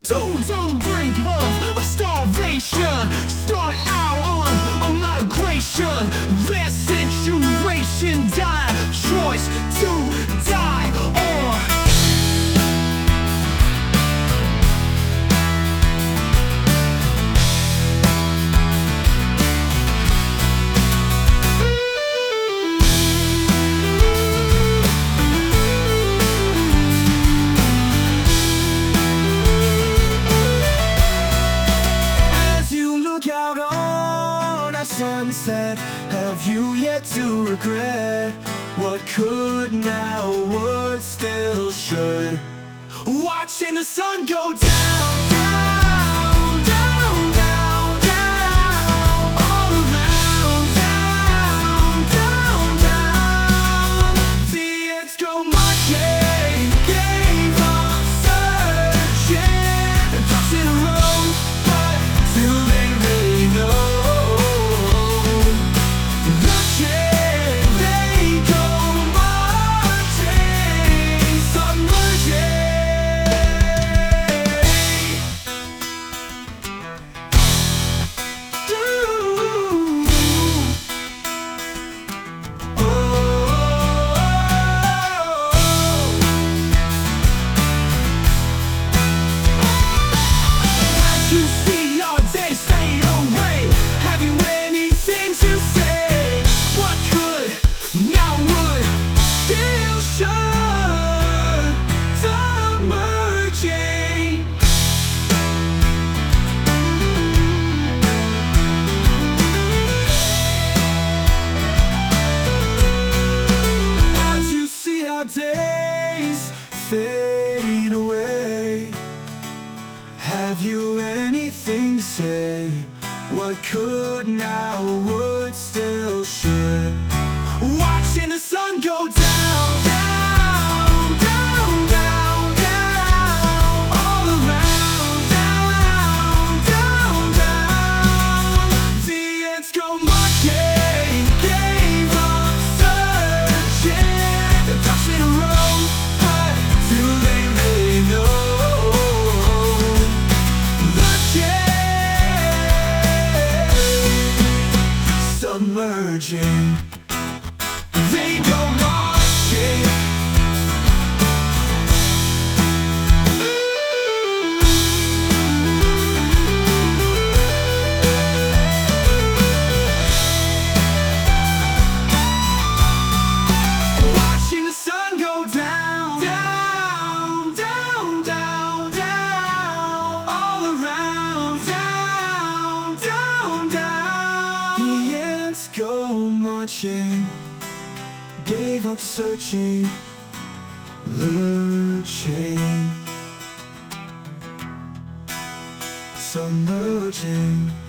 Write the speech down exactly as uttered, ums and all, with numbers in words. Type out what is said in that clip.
To the brink of starvation, start out on a migration. Their situation, die, choice to die or out on a sunset. Have you yet to regret what could now would still should? Watching the sun go down, down, down, down, down, all around, down, down, down. The ants go marching, gave up searching, tossing a road, but till they really know. Rushing, they go marching, submerging. Days fade away. Have you anything to say? What could now would still should? Watching the sun go down, down, down, down, down, all around, down, down, down. The ants go marching, gave up searching, crossing a road, but do they really know? Rushing, submerging, they go marching. Watching the sun go down, down, down, down, down, all around, down, down, down. The ants go marching, gave up searching, lurching, submerging.